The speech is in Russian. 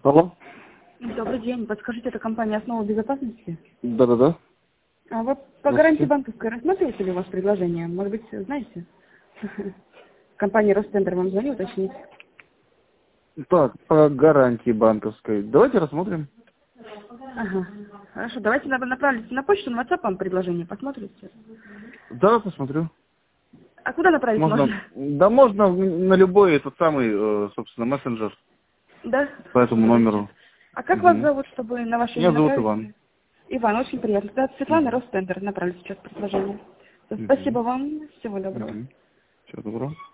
Алло. Добрый день. Подскажите, это компания «Основа безопасности»? Да-да-да. А вы по гарантии банковской рассматриваете ли у вас предложение? Может быть, знаете? Компания «Ростендер» вам звонит уточнить? Так, по гарантии банковской. Давайте рассмотрим. Ага. Хорошо, давайте направите на почту, на WhatsApp вам предложение, посмотрите. Да, посмотрю. А куда направить Можно, можно? да можно на любой этот самый, собственно, мессенджер Да? по этому номеру. А как вас Угу. зовут, чтобы на ваше имя Меня зовут направить? Иван. Иван, очень приятно. Да, Светлана, Угу. Ростендер, направлю сейчас предложение. Угу. Спасибо вам, всего доброго. Угу. Всего доброго.